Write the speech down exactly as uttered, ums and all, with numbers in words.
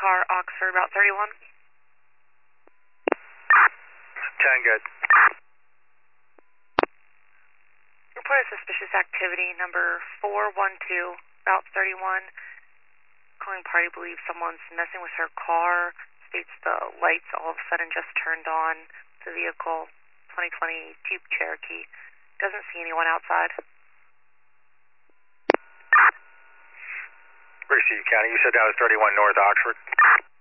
car, Oxford, Route thirty-one. ten, good. Report a suspicious activity, number four one two, Route thirty-one. Calling party believes someone's messing with her car. States the lights all of a sudden just turned on. The vehicle, twenty twenty Jeep Cherokee. Doesn't see anyone outside. Receive County, you said that was thirty-one North Oxford?